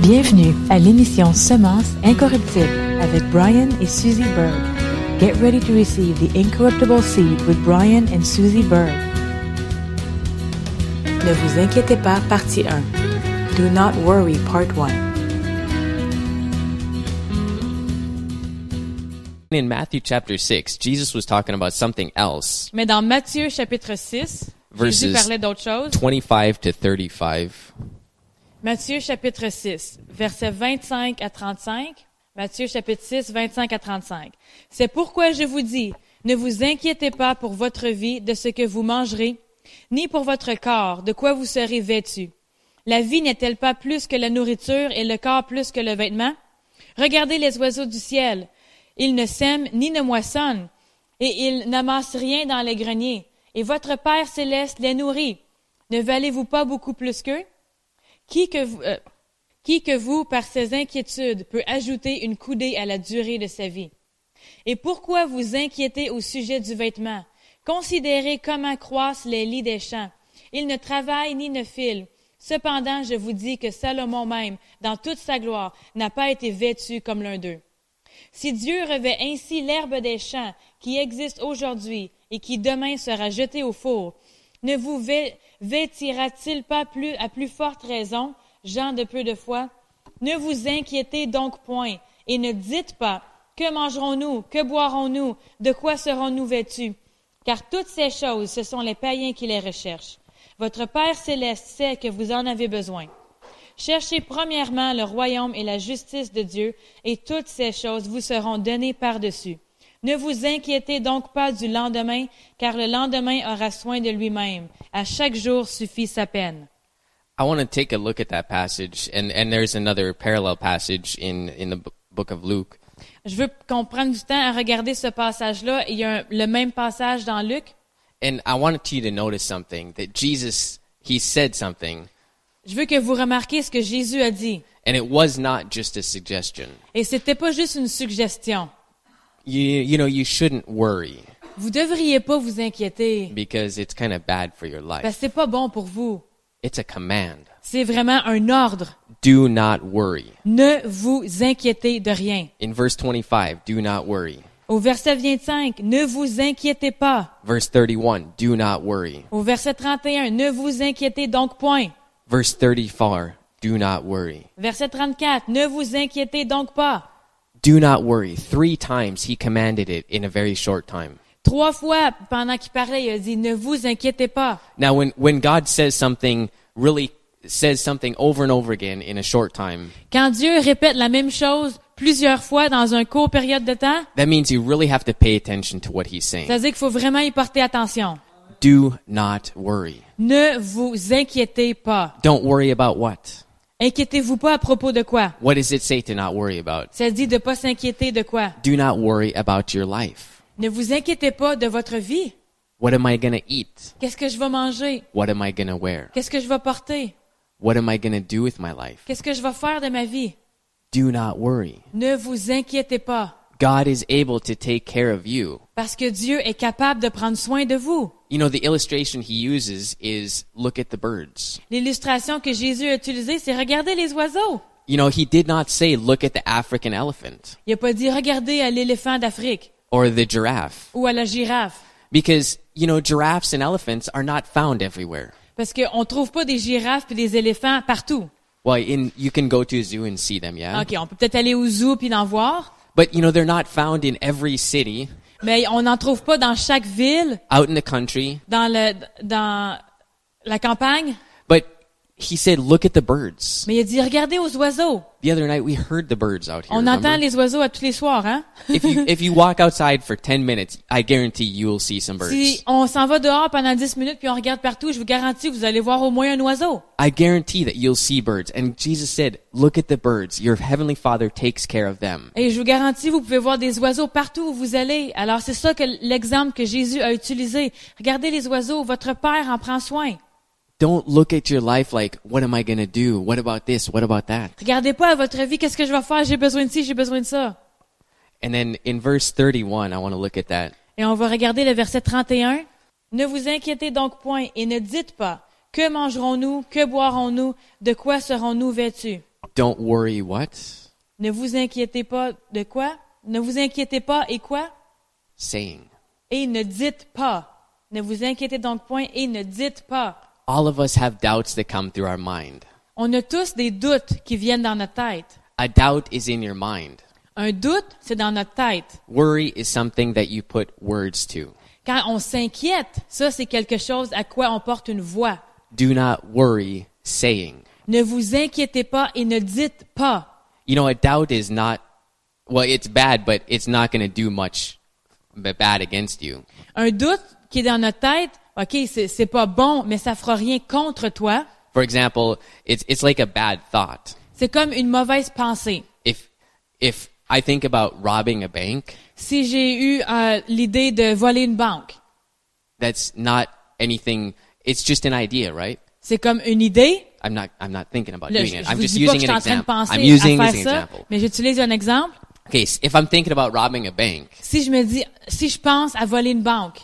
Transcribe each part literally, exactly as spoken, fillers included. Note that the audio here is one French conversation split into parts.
Bienvenue à l'émission Semences incorruptibles avec Brian et Susie Berg. Get ready to receive the incorruptible seed with Brian and Susie Berg. Ne vous inquiétez pas, partie un. Do not worry, part one. In Matthew chapter six, Jesus was talking about something else. Mais dans Matthieu chapitre six, Jésus parlait d'autre chose. twenty-five to thirty-five. Matthieu chapitre six, versets vingt-cinq à trente-cinq. Matthieu chapitre six, vingt-cinq à trente-cinq. C'est pourquoi je vous dis, ne vous inquiétez pas pour votre vie de ce que vous mangerez, ni pour votre corps, de quoi vous serez vêtus. La vie n'est-elle pas plus que la nourriture et le corps plus que le vêtement? Regardez les oiseaux du ciel. Ils ne sèment ni ne moissonnent, et ils n'amassent rien dans les greniers. Et votre Père céleste les nourrit. Ne valez-vous pas beaucoup plus qu'eux? Qui que vous, euh, qui que vous, par ses inquiétudes, peut ajouter une coudée à la durée de sa vie? Et pourquoi vous inquiétez au sujet du vêtement? Considérez comment croissent les lits des champs. Ils ne travaillent ni ne filent. Cependant, je vous dis que Salomon même, dans toute sa gloire, n'a pas été vêtu comme l'un d'eux. Si Dieu revêt ainsi l'herbe des champs qui existe aujourd'hui et qui demain sera jetée au four, ne vous vêtira-t-il pas plus à plus forte raison, gens de peu de foi? Ne vous inquiétez donc point, et ne dites pas, que mangerons-nous, que boirons-nous, de quoi serons-nous vêtus? Car toutes ces choses, ce sont les païens qui les recherchent. Votre Père céleste sait que vous en avez besoin. Cherchez premièrement le royaume et la justice de Dieu, et toutes ces choses vous seront données par-dessus. Ne vous inquiétez donc pas du lendemain, car le lendemain aura soin de lui-même. À chaque jour suffit sa peine. I want to take a look at that passage, and, and there's another parallel passage in, in the book of Luke. Je veux qu'on prenne du temps à regarder ce passage-là. Il y a un, le même passage dans Luc. And I wanted you to notice something, that Jesus, he said something. Je veux que vous remarquiez ce que Jésus a dit. And it was not just a suggestion. Et c'était pas juste une suggestion. You, you know, you shouldn't worry. Vous devriez pas vous inquiéter. Because it's kind of bad for your life. Parce que c'est pas bon pour vous. It's a command. C'est vraiment un ordre. Do not worry. Ne vous inquiétez de rien. In verse twenty-five, do not worry. Au verset vingt-cinq, ne vous inquiétez pas. Verse thirty-one, do not worry. Au verset trente et un, ne vous inquiétez donc point. Verse thirty-four, do not worry. Verset trente-quatre, ne vous inquiétez donc pas. Do not worry. Three times he commanded it in a very short time. Trois fois, pendant qu'il parlait, il a dit, ne vous inquiétez pas. Now, when, when God says something, really says something over and over again in a short time, Quand Dieu répète la même chose plusieurs fois dans un court période de temps, that means you really have to pay attention to what he's saying. ça veut dire qu'il faut vraiment y porter attention. Do not worry. Ne vous inquiétez pas. Don't worry about what? Inquiétez-vous pas à propos de quoi? What does it say to not worry about? Ça dit de pas s'inquiéter de quoi? Do not worry about your life. Ne vous inquiétez pas de votre vie. What am I going to eat? Qu'est-ce que je vais manger? What am I going to wear? Qu'est-ce que je vais porter? What am I going to do with my life? Qu'est-ce que je vais faire de ma vie? Do not worry. Ne vous inquiétez pas. God is able to take care of you. Parce que Dieu est capable de prendre soin de vous. You know, the illustration he uses is look at the birds. L'illustration que Jésus a utilisée, c'est regarder les oiseaux. You know, he did not say look at the African elephant Il n'a pas dit regardez à l'éléphant d'Afrique or the giraffe. ou à la girafe. Because, you know, giraffes and elephants are not found everywhere. Parce qu'on ne trouve pas des girafes et des éléphants partout. Well, in, you can go to a zoo and see them, yeah? OK, on peut peut-être aller au zoo puis en voir, But, you know, they're not found in every city, mais on n'en trouve pas dans chaque ville, out in the country. dans le dans la campagne. But he said, look at the birds. Mais il a dit regardez aux oiseaux. The other night we heard the birds out here. On remember? entend les oiseaux à tous les soirs, hein? if you if you walk outside for ten minutes, I guarantee you will see some birds. Si on s'en va dehors pendant dix minutes puis on regarde partout, je vous garantis que vous allez voir au moins un oiseau. I guarantee that you'll see birds. And Jesus said, look at the birds. Your heavenly Father takes care of them. Et je vous garantis, vous pouvez voir des oiseaux partout où vous allez. Alors c'est ça que l'exemple que Jésus a utilisé. Regardez les oiseaux, votre Père en prend soin. Don't look at your life like, what am I going to do? What about this? What about that? Regardez pas à votre vie, qu'est-ce que je vais faire? J'ai besoin de ci, j'ai besoin de ça. And then in verse thirty-one, I want to look at that. Et on va regarder le verset trente et un. Ne vous inquiétez donc point et ne dites pas, que mangerons-nous, que boirons-nous, de quoi serons-nous vêtus? Don't worry what? Ne vous inquiétez pas de quoi? Ne vous inquiétez pas et quoi? Saying. Et ne dites pas. Ne vous inquiétez donc point et ne dites pas. All of us have doubts that come through our mind. On a tous des doutes qui viennent dans notre tête. A doubt is in your mind. Un doute, c'est dans notre tête. Worry is something that you put words to. Quand on s'inquiète, ça, c'est quelque chose à quoi on porte une voix. Do not worry, saying. Ne vous inquiétez pas et ne dites pas. You know, a doubt is not, well, it's bad, but it's not going to do much bad against you. Un doute qui est dans notre tête, OK, c'est, c'est pas bon, mais ça fera rien contre toi. For example, it's, it's like a bad thought. C'est comme une mauvaise pensée. If, if I think about robbing a bank, Si j'ai eu euh, l'idée de voler une banque, that's not anything, it's just an idea, right? c'est comme une idée. I'm not, I'm not thinking about Là, doing je, it. je I'm vous just dis pas que using je suis an en train de example. penser I'm using à this faire ça, example. mais j'utilise un exemple. Okay, so if I'm thinking about robbing a bank, Si je me dis, si je pense à voler une banque,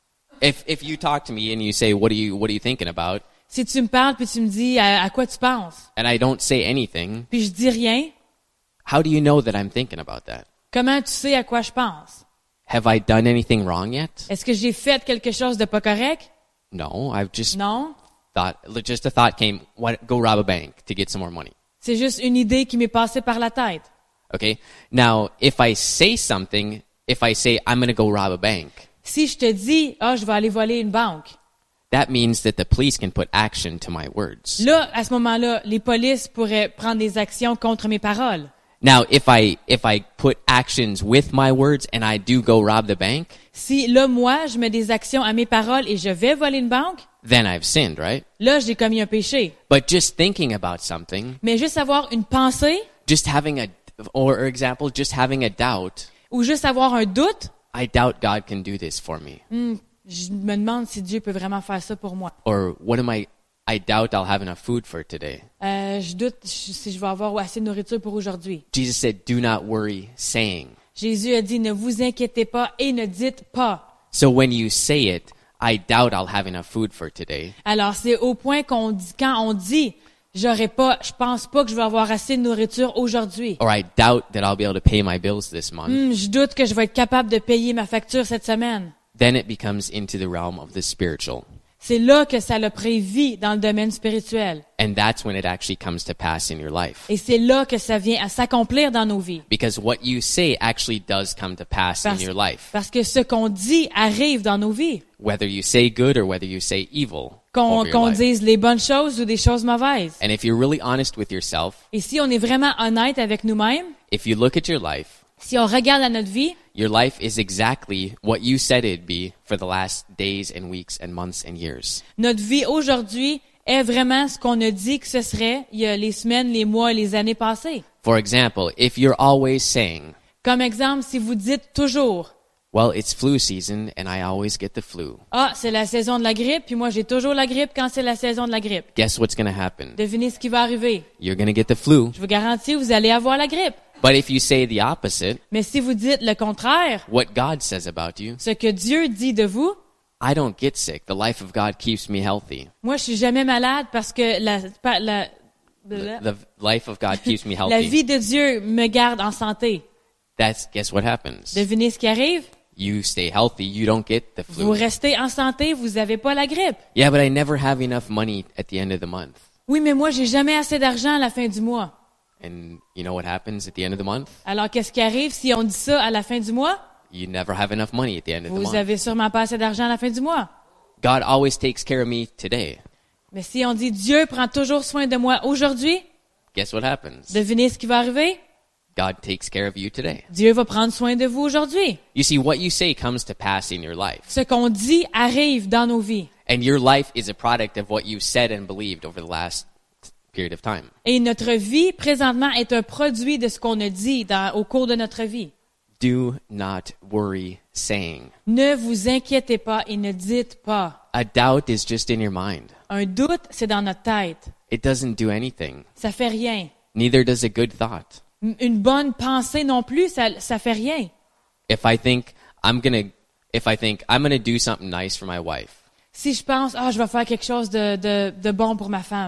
if, if you talk to me and you say, what are you, what are you thinking about? si tu me parles puis tu me dis à, à quoi tu penses, And I don't say anything, puis je dis rien, how do you know that I'm thinking about that? comment tu sais à quoi je pense? Have I done anything wrong yet? Est-ce que j'ai fait quelque chose de pas correct? No, I've just Non. thought, just a thought came, what, go rob a bank to get some more money. C'est juste une idée qui m'est passée par la tête. Okay? Now, if I say something, if I say I'm going to go rob a bank, Si je te dis, ah, je vais aller voler une banque, that means that the police can put action to my words. là, à ce moment-là, les polices pourraient prendre des actions contre mes paroles. Now, if I, if I put actions with my words and I do go rob the bank, Si, là, moi, je mets des actions à mes paroles et je vais voler une banque, then I've sinned, right? là, j'ai commis un péché. But just thinking about something, Mais juste avoir une pensée just having a, or example, just having a doubt, ou juste avoir un doute, I doubt God can do this for me. hmm, je me demande si Dieu peut vraiment faire ça pour moi. Or what am I, I doubt I'll have enough food for today. Euh, je doute si je vais avoir assez de nourriture pour aujourd'hui. Jesus said, do not worry, saying. Jésus a dit, ne vous inquiétez pas et ne dites pas. So when you say it, I doubt I'll have enough food for today. Alors, c'est au point qu'on dit, quand on dit, j'aurais pas, je pense pas que je vais avoir assez de nourriture aujourd'hui. Or I doubt that I'll be able to pay my bills this month. Hmm, je doute que je vais être capable de payer ma facture cette semaine. Then it becomes into the realm of the spiritual. C'est là que ça l'a pris vie dans le domaine spirituel. And that's when it actually comes to pass in your life. Et c'est là que ça vient à s'accomplir dans nos vies. Because what you say actually does come to pass in Parce, your life. parce que ce qu'on dit arrive dans nos vies. Whether you say good or whether you say evil. Qu'on, over your qu'on life. dise les bonnes choses ou des choses mauvaises. And if you're really honest with yourself, Et si on est vraiment honnête avec nous-mêmes, if you look at your life, si on regarde à notre vie, your life is exactly what you said it'd be for the last days and weeks and months and years. notre vie aujourd'hui est vraiment ce qu'on a dit que ce serait il y a les semaines, les mois, les années passées. For example, if you're always saying, Comme exemple, si vous dites toujours, well, it's flu season and I always get the flu. ah, c'est la saison de la grippe, puis moi j'ai toujours la grippe quand c'est la saison de la grippe. Guess what's going to happen? Devinez ce qui va arriver. You're going to get the flu. Je vous garantis, vous allez avoir la grippe. But if you say the opposite, Mais si vous dites le contraire, what God says about you, ce que Dieu dit de vous, I don't get sick. The life of God keeps me healthy. moi je suis jamais malade parce que la, pa- la, The, the life of God keeps me la healthy. vie de Dieu me garde en santé. That's, guess what happens? Devinez ce qui arrive? You stay healthy, you don't get the Vous flu. restez en santé, vous n'avez pas la grippe. Yeah, but I never have enough money at the end of the month. Oui, mais moi j'ai jamais assez d'argent à la fin du mois. And you know what happens at the end of the month? Alors qu'est-ce qui arrive si on dit ça à la fin du mois? You never have enough money at the end of the Vous month. avez sûrement pas assez d'argent à la fin du mois. God always takes care of me today. Mais si on dit Dieu prend toujours soin de moi aujourd'hui, Guess what happens? devinez ce qui va arriver? God takes care of you today. Dieu va prendre soin de vous aujourd'hui. You see, what you say comes to pass in your life. Ce qu'on dit arrive dans nos vies. And your life is a product of what you've said and believed over the last period of time. Et notre vie, présentement, est un produit de ce qu'on a dit dans, au cours de notre vie. Do not worry, saying. Ne vous inquiétez pas et ne dites pas. A doubt is just in your mind. Un doute, c'est dans notre tête. It doesn't do anything. Ça fait rien. Neither does a good thought. M- Une bonne pensée non plus, ça, ça fait rien. If I think I'm gonna, if I think I'm gonna do something nice for my wife, Si je pense, ah, je vais faire quelque chose de, de, de bon pour ma femme.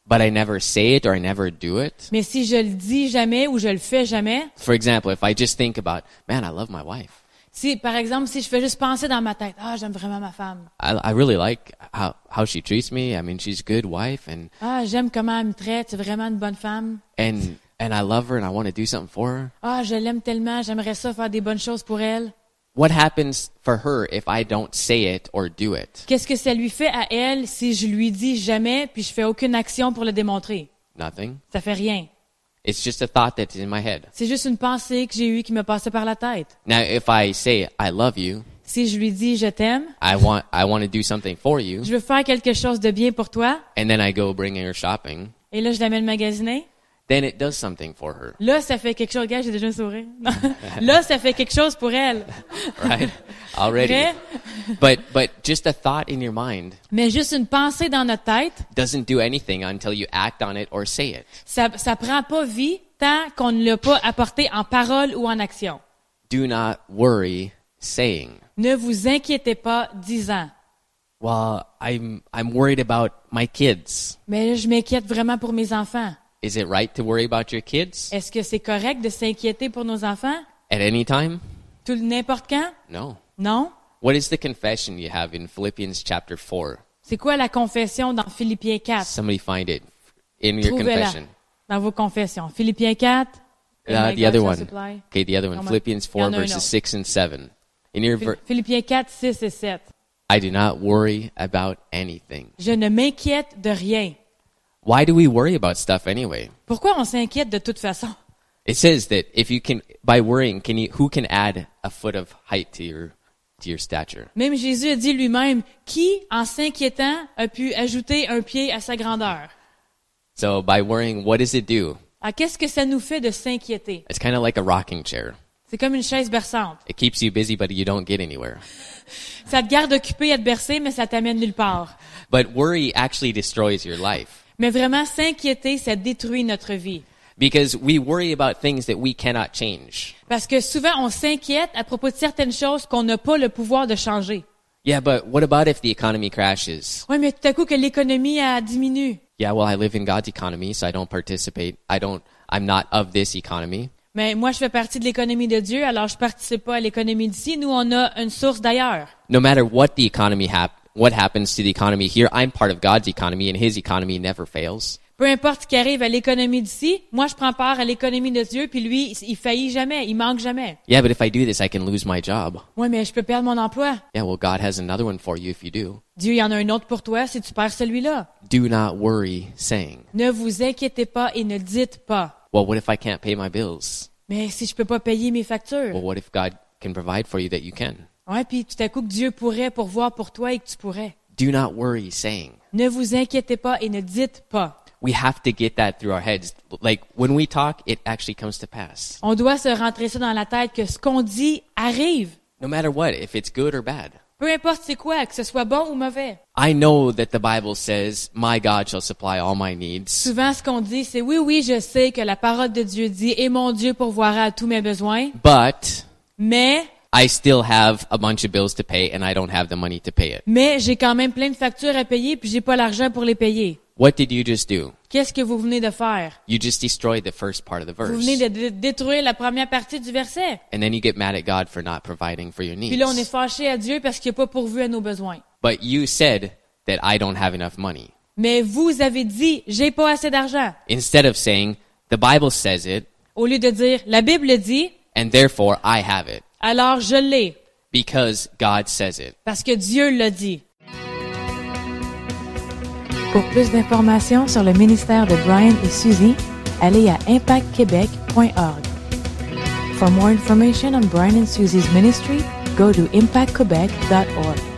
but I never say it or I never do it. Mais si je le dis jamais ou je le fais jamais, For example, if I just think about, man, I love my wife. si, par exemple, si je fais juste penser dans ma tête, ah, j'aime vraiment ma femme. I, I really like how, how she treats me. I mean, she's a good wife and, Ah, j'aime comment elle me traite, c'est vraiment une bonne femme. and, and I love her and I want to do something for her. Ah, je l'aime tellement, j'aimerais ça faire des bonnes choses pour elle. What happens for her if I don't say it or do it? Qu'est-ce que ça lui fait à elle si je lui dis jamais puis je fais aucune action pour le démontrer? Nothing. Ça fait rien. It's just a thought that's in my head. C'est juste une pensée que j'ai eue qui me passait par la tête. Now, if I say, I love you, Si je lui dis je t'aime, I want, I want to do something for you, je veux faire quelque chose de bien pour toi, and then I go bring her shopping, et là je l'amène magasiner, then it does something for her, là ça fait quelque chose. Regarde, j'ai déjà un sourire. Non. Là ça fait quelque chose pour elle. right? Already. Vrai? But, but just a thought in your mind Mais juste une pensée dans notre tête, doesn't do anything until you act on it or say it. ça ça prend pas vie tant qu'on ne l'a pas apporté en parole ou en action. Do not worry saying, Ne vous inquiétez pas disant. well, I'm, I'm worried about my kids. Mais là, je m'inquiète vraiment pour mes enfants. Is it right to worry about your kids Est-ce que c'est correct de s'inquiéter pour nos enfants? at any time? Tout n'importe quand? No. Non? What is the confession you have in Philippians chapter four? C'est quoi la confession dans Philippiens quatre? Somebody find it in your Trouvez-la confession. dans vos confessions. Philippiens quatre. Uh, And my the God other shall one. supply. Okay, the other one. Comment? Philippians Il y four en a un verses autre. six and seven. In your ver- Philippiens quatre, six et sept. I do not worry about anything. Je ne m'inquiète de rien. Why do we worry about stuff anyway? Pourquoi on s'inquiète de toute façon? It says that if you can, by worrying, can you, who can add a foot of height to your, to your stature? Même Jésus a dit lui-même, qui, en s'inquiétant, a pu ajouter un pied à sa grandeur? So by worrying, what does it do? Alors, qu'est-ce que ça nous fait de s'inquiéter? It's kind of like a rocking chair. C'est comme une chaise berçante. It keeps you busy, but you don't get anywhere. Ça te garde occupé à te bercer, mais ça t'amène nulle part. But worry actually destroys your life Mais vraiment, s'inquiéter, ça détruit notre vie. because we worry about things that we cannot change. Parce que souvent, on s'inquiète à propos de certaines choses qu'on n'a pas le pouvoir de changer. Yeah, but what about if the economy crashes? Oui, mais tout à coup que l'économie a diminue. Yeah, well, I live in God's economy, so I don't participate. I don't, I'm not of this economy. Mais moi, je fais partie de l'économie de Dieu, alors je participe pas à l'économie d'ici. Nous, on a une source d'ailleurs. No matter what the economy hap- what happens to the economy here, I'm part of God's economy, and His economy never fails. Peu importe ce qui arrive à l'économie d'ici, moi, je prends part à l'économie de Dieu, puis lui, il faillit jamais, il manque jamais. Yeah, but if I do this, I can lose my job. Oui, mais je peux perdre mon emploi. Yeah, well, God has another one for you if you do. Dieu, il y en a un autre pour toi si tu perds celui-là. Do not worry, saying, Ne vous inquiétez pas et ne dites pas. well, what if I can't pay my bills? Mais si je peux pas payer mes factures. Well, what if God can provide for you that you can? Ouais, puis tout à coup que Dieu pourrait pourvoir pour toi et que tu pourrais. Do not worry, saying. Ne vous inquiétez pas et ne dites pas. We have to get that through our heads. Like, when we talk, it actually comes to pass. On doit se rentrer ça dans la tête que ce qu'on dit arrive. No matter what, if it's good or bad. Peu importe c'est quoi, que ce soit bon ou mauvais. I know that the Bible says, my God shall supply all my needs. Souvent, ce qu'on dit, c'est oui, oui, je sais que la parole de Dieu dit, et mon Dieu pourvoira à tous mes besoins. But Mais, I still have a bunch of bills to pay and I don't have the money to pay it. mais j'ai quand même plein de factures à payer puis j'ai pas l'argent pour les payer. What did you just do? Qu'est-ce que vous venez de faire? You just destroyed the first part of the Vous venez verse. de dé- détruire la première partie du verset. And then you get mad at God for not providing for your Puis là, on est needs. fâché à Dieu parce qu'il n'a pas pourvu à nos besoins. But you said that I don't have enough money. Mais vous avez dit, j'ai pas assez d'argent. Instead of saying, the Bible says it, Au lieu de dire, la Bible dit, and therefore I have it, alors je l'ai. because God says it. Parce que Dieu l'a dit. Pour plus d'informations sur le ministère de Brian et Suzy, allez à impact québec point org. For more information on Brian and Suzy's ministry, go to impact quebec dot org.